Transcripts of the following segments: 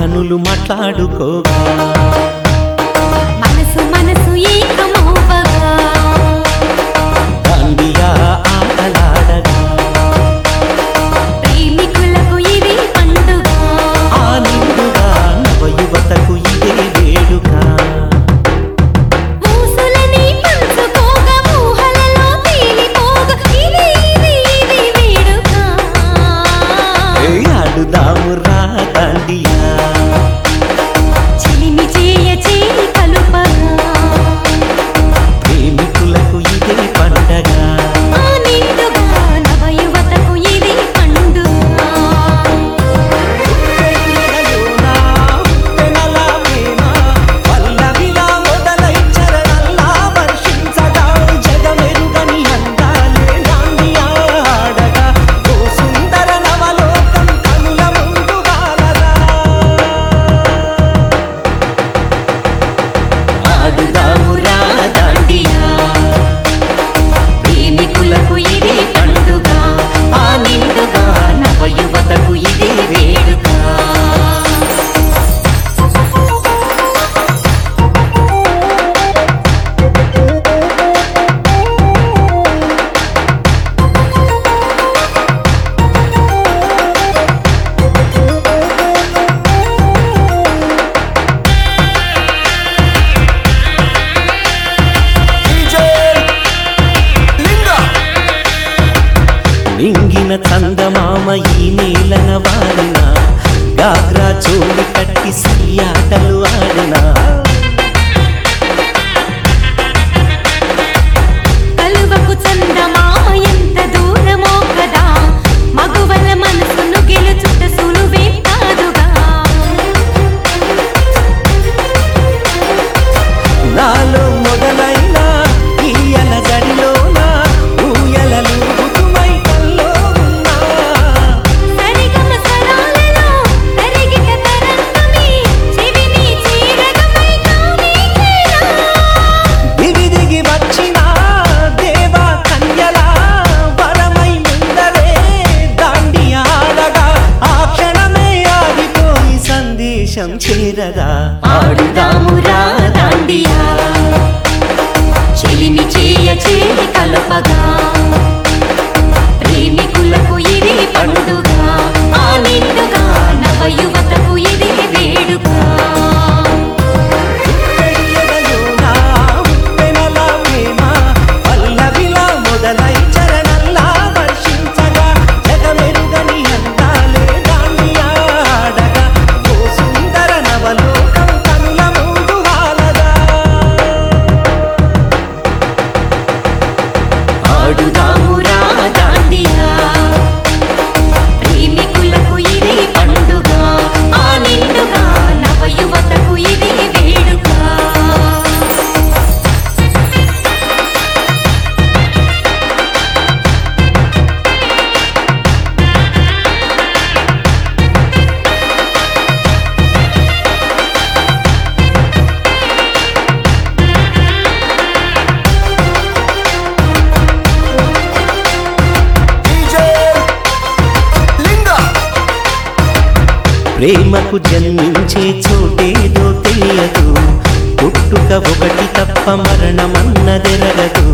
కనులు మాట్లాడుకోగా మనసు మనసు ఏకమవ్వగా దాండియా ఆటలాడగా ప్రేమికులకు ఇది పండుగ ఆ నిండుగా నవయువతకు ఇదే వేడుక ఊసులని పంచుకోగా ఊహలలో తేలిపోగా ఇది వేడుక ఆడుదాము రా దాండియా చిలిమి చేయ చేయి కలుపగా ప్రేమికులకు ఇదే పండగ ఆ నిండుగా నవయువతకు ఇది పండుగ ఆడుదాము రా దాండియా ప్రేమికులకు ఇదే పండుగ ఆ నిండుగా నవయువతకు ఇదే వేడుక నింగిన చందమామ ఈ నేలన వాడిన గాగ్రా చోలి కట్టి సయ్యాటలు ఆడిన కలువకు చందమామ ఎంత దూరమో కదా మగువల మనసును గెలుచుట సులువే కాదుగా నాలో మొదలైన ఈయల జడిలోన ఊయలలు ఋతుమైకల్లో ఉన్నా సరిగమ స్వరాలలో తరిగిట తరంగమే చెవిని చీరగమై కావేలా దిగి దిగి వచ్చిన దేవా కన్యలా వరమై ముందరే దాండి ఆడగా ఆ క్షణమే ఆగిపోయి సందేశం చేరగా ఆడుదాము రా దాండియా చెలిమి చేయ చేయి కలుపగా ప్రేమికులకు ఇది పండుగ ఆ నిండుగా నవయువతకు ఇది వేడుక ఎదలోనా ఉప్పెనల ప్రేమ పల్లవిలా మొదలై చరణంలా వర్షించగా జగమెరుగని అందాలే దాన్ని ఆడగా ఓ సుందర నవలోకం కనుల ముందు వాలగా ఆడుదాము రా దాండియా ప్రేమికులకు ఇది పండుగ ఆ నిండుగా నవయువతకు ఇది వేడుక ప్రేమకు జన్మించే చోటేదో తెలియదు పుట్టుక ఒకటి తప్ప మరణమన్నదెరగదు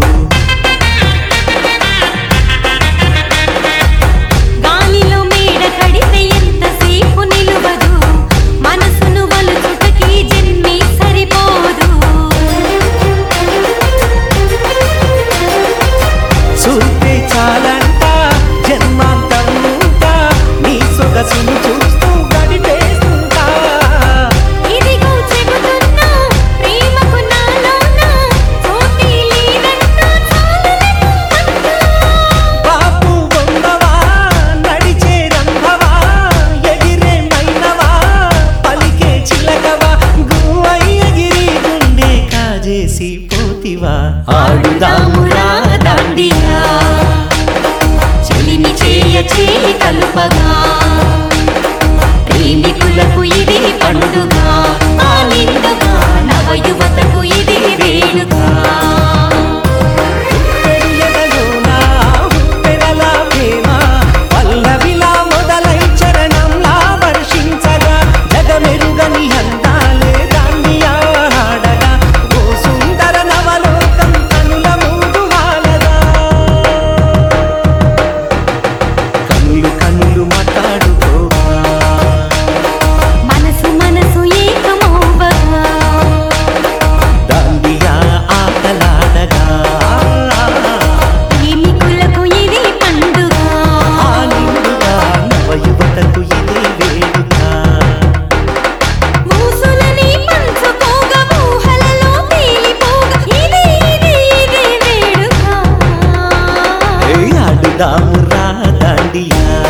గాలిలో మేడ కడితే ఎంతసేపు నిలువదు మనసును వలుచుటకి జన్మే సరిపోదు చూస్తే చాలంట జన్మాంతముంటా నీ సొగసును చూస్తూ గడిపేస్తుంటా ఇదిగో చెబుతున్నా ప్రేమకు నాలోన చోటీ లేదంటూ చాలనంటూ బాపు బొమ్మవా నడిచే రంభవా ఎగిరే మైనవా పలికే చిలకవా గువ్వై ఎగిరి గుండె కాజేసి పోతివా ఆడుదాము రా దాండియా చెలిమి చేయ చేయి కలుపగా ప్రేమికులకు ఇది పండుగ ఆ నిండుగా నవయువతకు ఇది వేడుక ఎదలోనా ఉప్పెనల ప్రేమ పల్లవిలా మొదలై చరణంలా వర్షించగా జగమెరు ఆడదామురా దాండియా